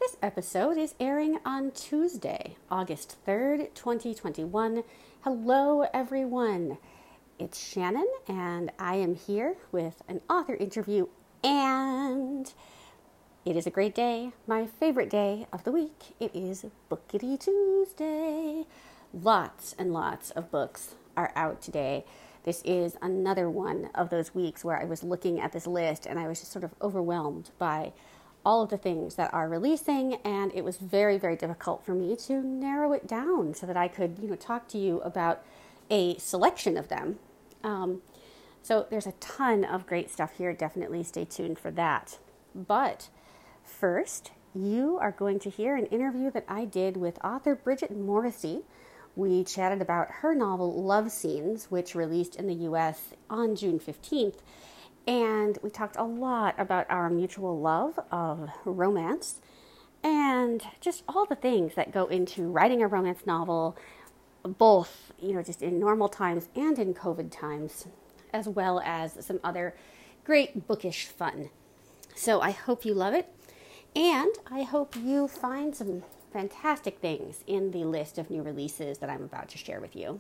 This episode is airing on Tuesday, August 3rd, 2021. Hello, everyone. It's Shannon, and I am here with an author interview, and it is a great day, my favorite day of the week. It is Bookity Tuesday. Lots and lots of books are out today. This is another one of those weeks where I was looking at this list and I was just sort of overwhelmed by all of the things that are releasing, and it was very, very difficult for me to narrow it down so that I could, talk to you about a selection of them. So there's a ton of great stuff here. Definitely stay tuned for that. But first, you are going to hear an interview that I did with author Bridget Morrissey. We chatted about her novel Love Scenes, which released in the U.S. on June 15th. And we talked a lot about our mutual love of romance and just all the things that go into writing a romance novel, both, just in normal times and in COVID times, as well as some other great bookish fun. So I hope you love it, and I hope you find some fantastic things in the list of new releases that I'm about to share with you.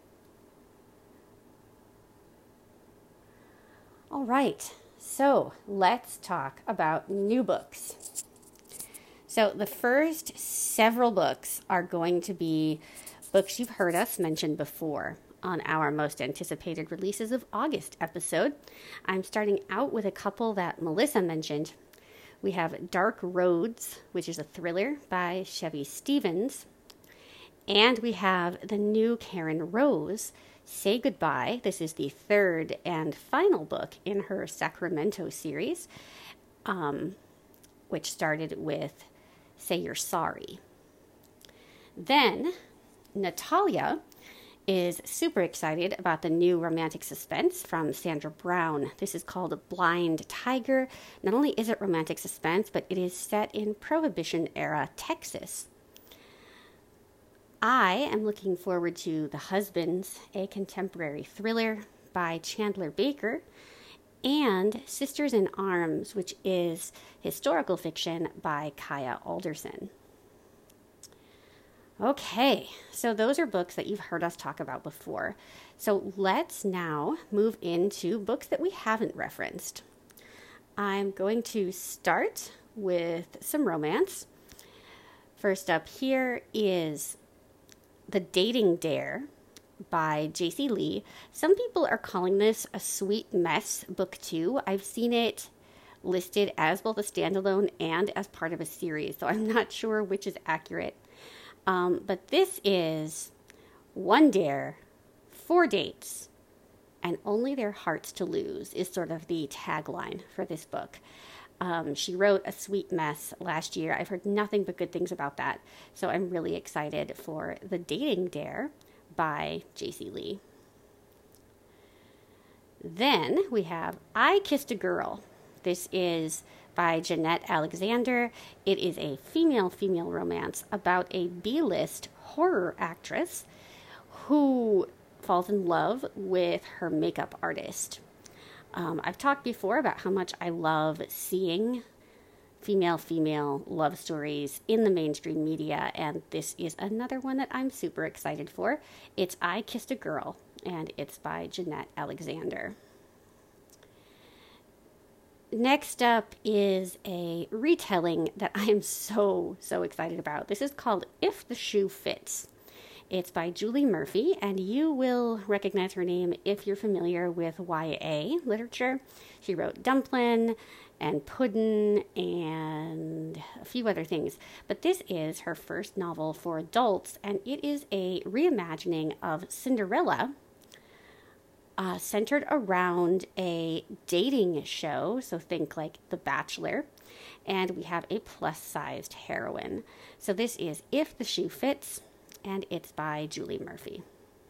All right, so let's talk about new books. So the first several books are going to be books you've heard us mention before on our most anticipated releases of August episode. I'm starting out with a couple that Melissa mentioned. We have Dark Roads, which is a thriller by Chevy Stevens. And we have the new Karen Rose, Say Goodbye. This is the third and final book in her Sacramento series, which started with Say You're Sorry. Then Natalia is super excited about the new romantic suspense from Sandra Brown. This is called Blind Tiger. Not only is it romantic suspense, but it is set in Prohibition-era Texas. I am looking forward to The Husbands, a contemporary thriller by Chandler Baker, and Sisters in Arms, which is historical fiction by Kaya Alderson. Okay, so those are books that you've heard us talk about before. So let's now move into books that we haven't referenced. I'm going to start with some romance. First up here is The Dating Dare by J.C. Lee. Some people are calling this a Sweet Mess Book 2. I've seen it listed as both a standalone and as part of a series, so I'm not sure which is accurate. But this is one dare, 4 dates, and only their hearts to lose is sort of the tagline for this book. She wrote A Sweet Mess last year. I've heard nothing but good things about that. So I'm really excited for The Dating Dare by J.C. Lee. Then we have I Kissed a Girl. This is by Jeanette Alexander. It is a female-female romance about a B-list horror actress who falls in love with her makeup artist. I've talked before about how much I love seeing female-female love stories in the mainstream media, and this is another one that I'm super excited for. It's I Kissed a Girl, and it's by Jeanette Alexander. Next up is a retelling that I am so excited about. This is called If the Shoe Fits. It's by Julie Murphy, and you will recognize her name if you're familiar with YA literature. She wrote Dumplin' and Puddin' and a few other things. But this is her first novel for adults, and it is a reimagining of Cinderella, centered around a dating show, so think like The Bachelor, and we have a plus-sized heroine. So this is If the Shoe Fits, and it's by Julie Murphy.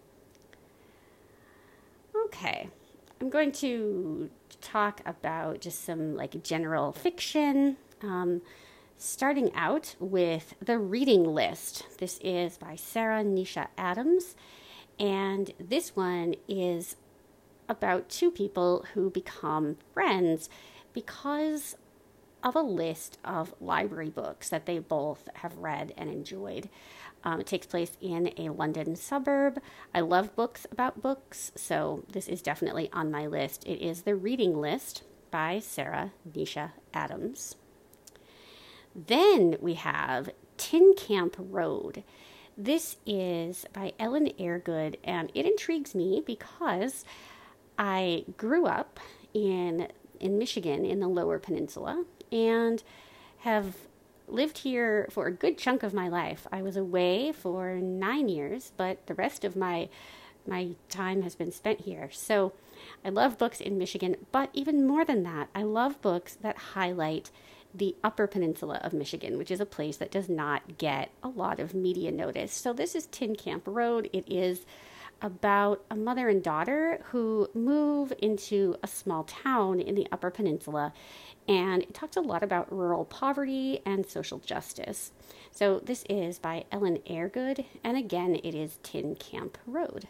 Okay, I'm going to talk about just some general fiction, starting out with The Reading List. This is by Sarah Nisha Adams, and this one is about two people who become friends because of a list of library books that they both have read and enjoyed. It takes place in a London suburb. I love books about books, so this is definitely on my list. It is The Reading List by Sarah Nisha Adams. Then we have Tin Camp Road. This is by Ellen Airgood, and it intrigues me because I grew up in Michigan in the Lower Peninsula and have lived here for a good chunk of my life. I was away for 9 years, but the rest of my time has been spent here. So I love books in Michigan, but even more than that, I love books that highlight the Upper Peninsula of Michigan, which is a place that does not get a lot of media notice. So this is Tin Camp Road. It is about a mother and daughter who move into a small town in the Upper Peninsula, and it talks a lot about rural poverty and social justice. So this is by Ellen Airgood, and again, it is Tin Camp Road.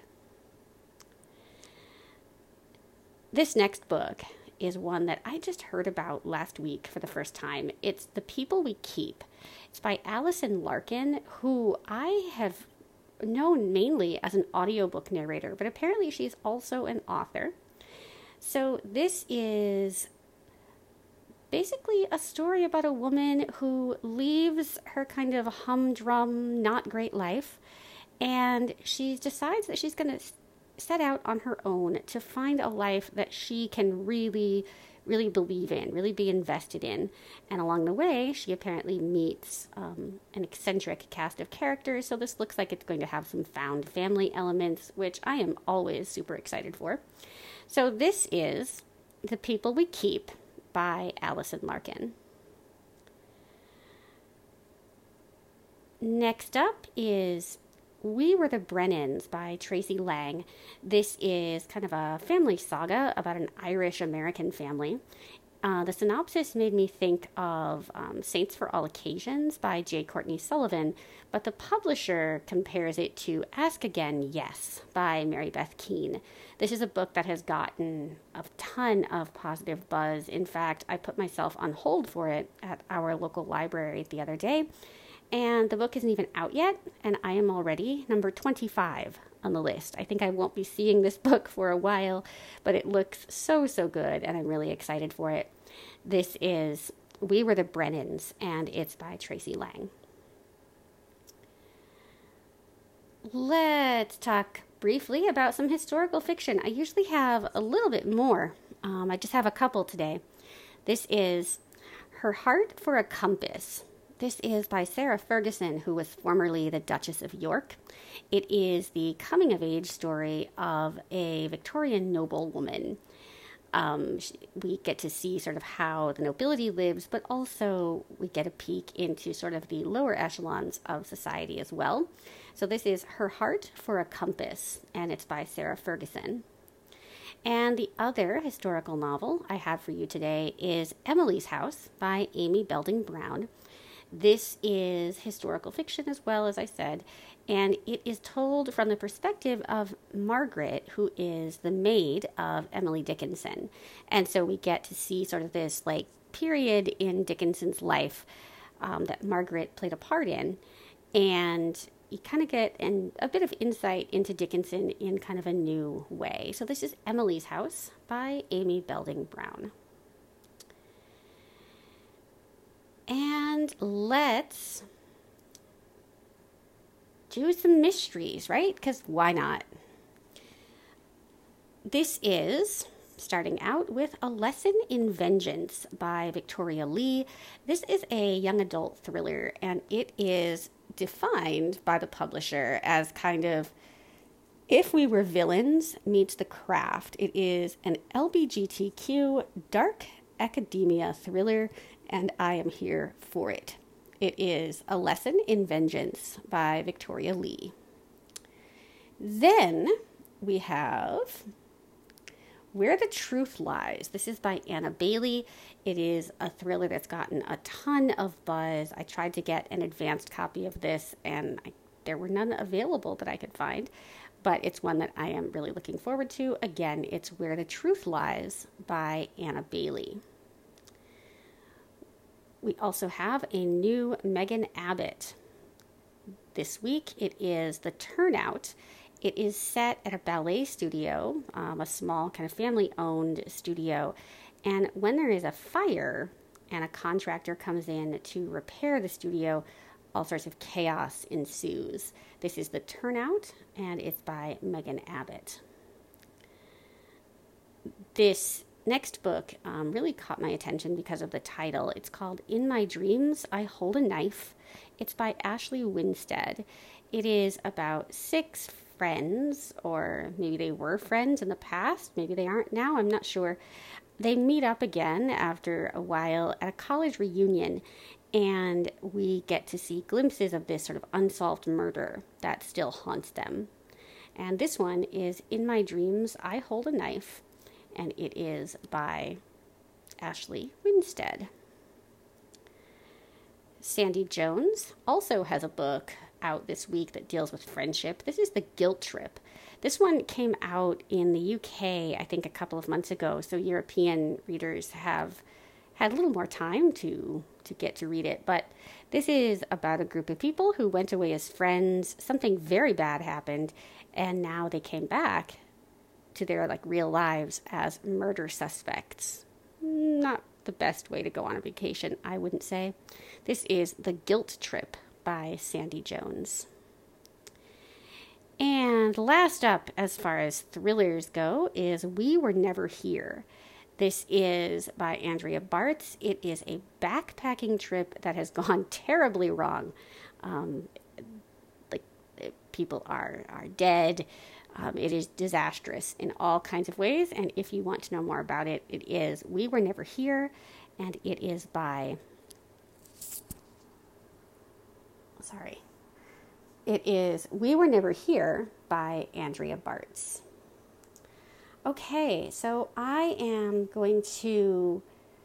This next book is one that I just heard about last week for the first time. It's The People We Keep. It's by Alison Larkin, who I have known mainly as an audiobook narrator, but apparently she's also an author. So this is basically a story about a woman who leaves her kind of humdrum, not great life, and she decides that she's going to set out on her own to find a life that she can really believe in, really be invested in. And along the way, she apparently meets an eccentric cast of characters. So this looks like it's going to have some found family elements, which I am always super excited for. So this is The People We Keep by Alison Larkin. Next up is We Were the Brennans by Tracy Lang. This is kind of a family saga about an Irish-American family. The synopsis made me think of Saints for All Occasions by J. Courtney Sullivan, but the publisher compares it to Ask Again, Yes by Mary Beth Keane. This is a book that has gotten a ton of positive buzz. In fact, I put myself on hold for it at our local library the other day, and the book isn't even out yet, and I am already number 25 on the list. I think I won't be seeing this book for a while, but it looks so good, and I'm really excited for it. This is We Were the Brennans, and it's by Tracy Lang. Let's talk briefly about some historical fiction. I usually have a little bit more. I just have a couple today. This is Her Heart for a Compass. This is by Sarah Ferguson, who was formerly the Duchess of York. It is the coming-of-age story of a Victorian noblewoman. We get to see sort of how the nobility lives, but also we get a peek into sort of the lower echelons of society as well. So this is Her Heart for a Compass, and it's by Sarah Ferguson. And the other historical novel I have for you today is Emily's House by Amy Belding Brown. This is historical fiction as well, as I said, and it is told from the perspective of Margaret, who is the maid of Emily Dickinson. And so we get to see sort of this like period in Dickinson's life that Margaret played a part in, and you kind of get a bit of insight into Dickinson in kind of a new way. So this is Emily's House by Amy Belding Brown. And let's do some mysteries, right? Because why not? This is starting out with A Lesson in Vengeance by Victoria Lee. This is a young adult thriller, and it is defined by the publisher as kind of If We Were Villains meets The Craft. It is an LGBTQ dark academia thriller, and I am here for it. It is A Lesson in Vengeance by Victoria Lee. Then we have Where the Truth Lies. This is by Anna Bailey. It is a thriller that's gotten a ton of buzz. I tried to get an advanced copy of this, and there were none available that I could find, but it's one that I am really looking forward to. Again, it's Where the Truth Lies by Anna Bailey. We also have a new Megan Abbott. This week it is The Turnout. It is set at a ballet studio, a small kind of family-owned studio. And when there is a fire and a contractor comes in to repair the studio, all sorts of chaos ensues. This is The Turnout, and it's by Megan Abbott. This next book really caught my attention because of the title. It's called In My Dreams, I Hold a Knife. It's by Ashley Winstead. It is about 6 friends, or maybe they were friends in the past, maybe they aren't now, I'm not sure. They meet up again after a while at a college reunion, and we get to see glimpses of this sort of unsolved murder that still haunts them. And this one is In My Dreams, I Hold a Knife, and it is by Ashley Winstead. Sandy Jones also has a book out this week that deals with friendship. This is The Guilt Trip. This one came out in the UK, I think, a couple of months ago, so European readers have had a little more time to get to read it. But this is about a group of people who went away as friends. Something very bad happened, and now they came back to their real lives as murder suspects. Not the best way to go on a vacation, I wouldn't say. This is The Guilt Trip by Sandy Jones. And last up, as far as thrillers go, is We Were Never Here. This is by Andrea Bartz. It is a backpacking trip that has gone terribly wrong. People are dead. It is disastrous in all kinds of ways. And if you want to know more about it, it is We Were Never Here. And it is by... It is We Were Never Here by Andrea Bartz. Okay, so I am going to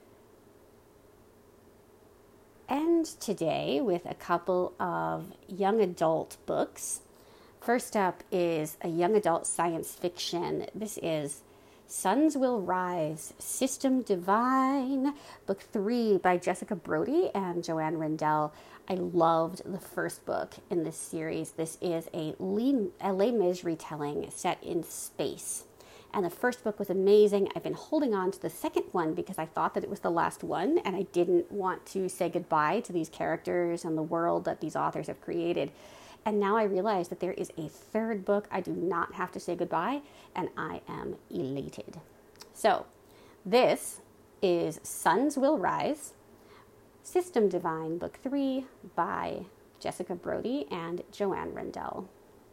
end today with a couple of young adult books. First up is a young adult science fiction. This is Suns Will Rise, System Divine, Book 3 by Jessica Brody and Joanne Rendell. I loved the first book in this series. This is a Les Mis retelling set in space. And the first book was amazing. I've been holding on to the second one because I thought that it was the last one, and I didn't want to say goodbye to these characters and the world that these authors have created. And now I realize that there is a third book. I do not have to say goodbye, and I am elated. So this is Suns Will Rise, System Divine, Book 3 by Jessica Brody and Joanne Rendell.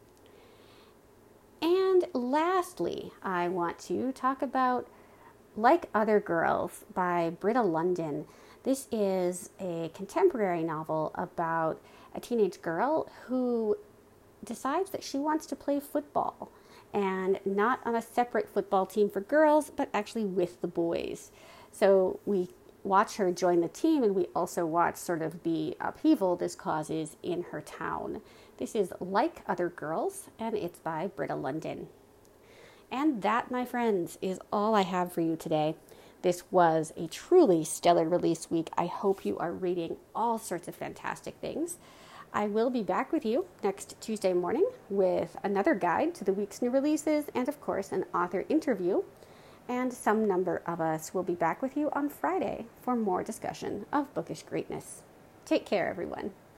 And lastly, I want to talk about Like Other Girls by Britta Lundin. This is a contemporary novel about a teenage girl who decides that she wants to play football, and not on a separate football team for girls, but actually with the boys. So we watch her join the team, and we also watch sort of the upheaval this causes in her town. This is Like Other Girls, and it's by Britta Lundin. And that, my friends, is all I have for you today. This was a truly stellar release week. I hope you are reading all sorts of fantastic things. I will be back with you next Tuesday morning with another guide to the week's new releases and, of course, an author interview. And some number of us will be back with you on Friday for more discussion of bookish greatness. Take care, everyone.